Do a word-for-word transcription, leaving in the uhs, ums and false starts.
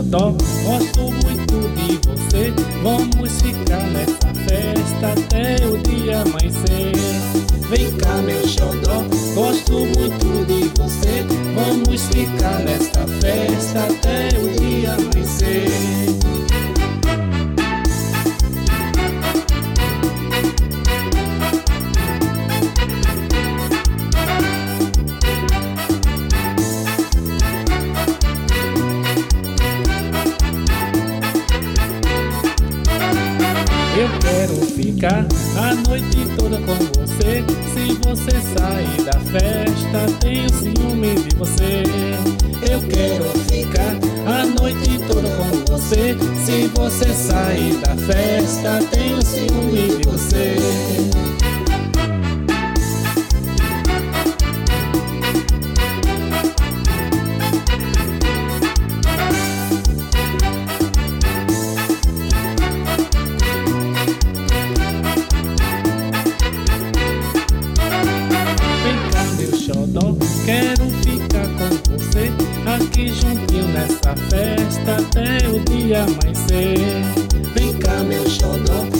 xodó, gosto muito de você. Vamos ficar nessa festa até o dia amanhecer. Vem cá, meu xodó, gosto muito de você. Vamos ficar nesta festa até o dia amanhecer. Eu quero ficar a noite toda com você. Se você sair da festa, tenho ciúme de você. Eu quero ficar a noite toda com você. Se você sair da festa, tenho ciúme de você. Quero ficar com você aqui juntinho nessa festa até o dia amanhecer. Vem cá, meu xodó,